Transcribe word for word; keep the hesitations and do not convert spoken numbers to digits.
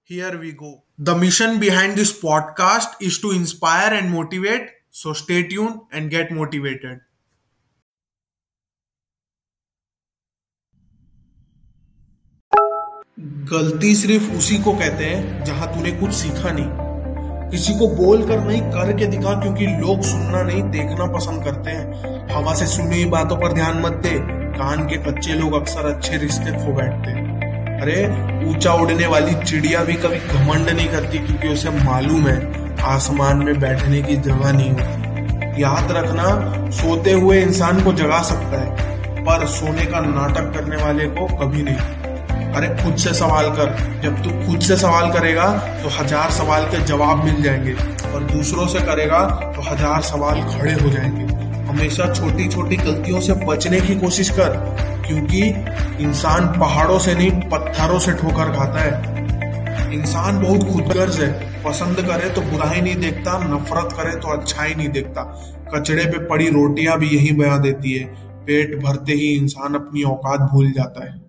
Here we go. The mission behind this podcast is to inspire and motivate. So stay tuned and get motivated. गलती सिर्फ उसी को कहते हैं जहां तूने कुछ सीखा नहीं। किसी को बोल कर नहीं, करके दिखा, क्योंकि लोग सुनना नहीं देखना पसंद करते हैं। हवा से सुनी हुई बातों पर ध्यान मत दे, कान के कच्चे लोग अक्सर अच्छे रिश्ते खो बैठते हैं। अरे ऊंचा उड़ने वाली चिड़िया भी कभी घमंड नहीं करती, क्योंकि उसे मालूम है आसमान में बैठने की जगह नहीं होती। याद रखना, सोते हुए इंसान को जगा सकता है, पर सोने का नाटक करने वाले को कभी नहीं। अरे खुद से सवाल कर, जब तू खुद से सवाल करेगा तो हजार सवाल के जवाब मिल जाएंगे, और दूसरों से करेगा तो हजार सवाल खड़े हो जाएंगे। हमेशा छोटी छोटी गलतियों से बचने की कोशिश कर, क्योंकि इंसान पहाड़ों से नहीं पत्थरों से ठोकर खाता है। इंसान बहुत खुदगर्ज है, पसंद करे तो बुराई नहीं देखता, नफरत करे तो अच्छाई नहीं देखता। कचड़े पे पड़ी रोटियां भी यही बयां देती है, पेट भरते ही इंसान अपनी औकात भूल जाता है।